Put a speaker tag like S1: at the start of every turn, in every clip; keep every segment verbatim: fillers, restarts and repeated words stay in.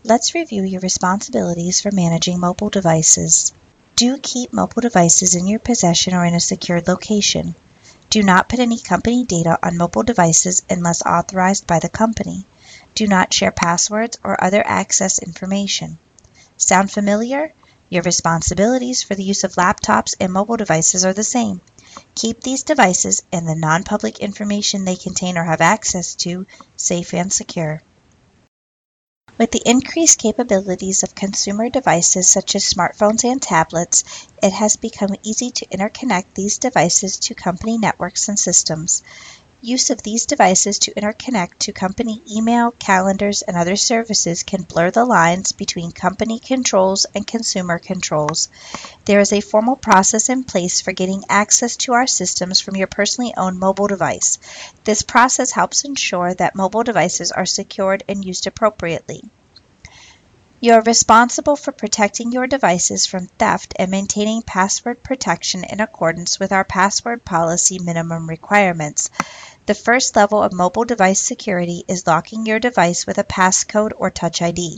S1: Let's review your responsibilities for managing mobile devices. Do keep mobile devices in your possession or in a secured location. Do not put any company data on mobile devices unless authorized by the company. Do not share passwords or other access information. Sound familiar? Your responsibilities for the use of laptops and mobile devices are the same. Keep these devices and the non-public information they contain or have access to safe and secure. With the increased capabilities of consumer devices such as smartphones and tablets, it has become easy to interconnect these devices to company networks and systems. Use of these devices to interconnect to company email, calendars, and other services can blur the lines between company controls and consumer controls. There is a formal process in place for getting access to our systems from your personally owned mobile device. This process helps ensure that mobile devices are secured and used appropriately. You are responsible for protecting your devices from theft and maintaining password protection in accordance with our password policy minimum requirements. The first level of mobile device security is locking your device with a passcode or Touch I D.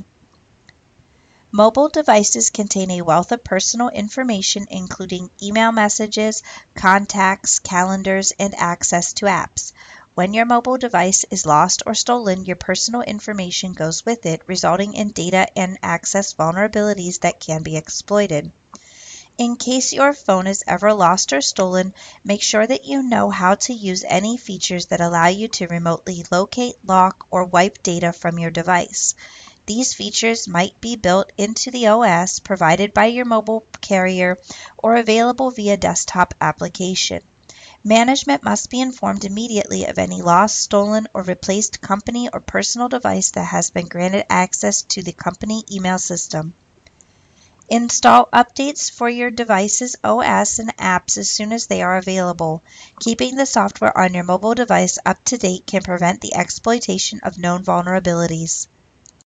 S1: Mobile devices contain a wealth of personal information including email messages, contacts, calendars, and access to apps. When your mobile device is lost or stolen, your personal information goes with it, resulting in data and access vulnerabilities that can be exploited. In case your phone is ever lost or stolen, make sure that you know how to use any features that allow you to remotely locate, lock, or wipe data from your device. These features might be built into the O S provided by your mobile carrier or available via desktop application. Management must be informed immediately of any lost, stolen, or replaced company or personal device that has been granted access to the company email system. Install updates for your device's O S and apps as soon as they are available. Keeping the software on your mobile device up to date can prevent the exploitation of known vulnerabilities.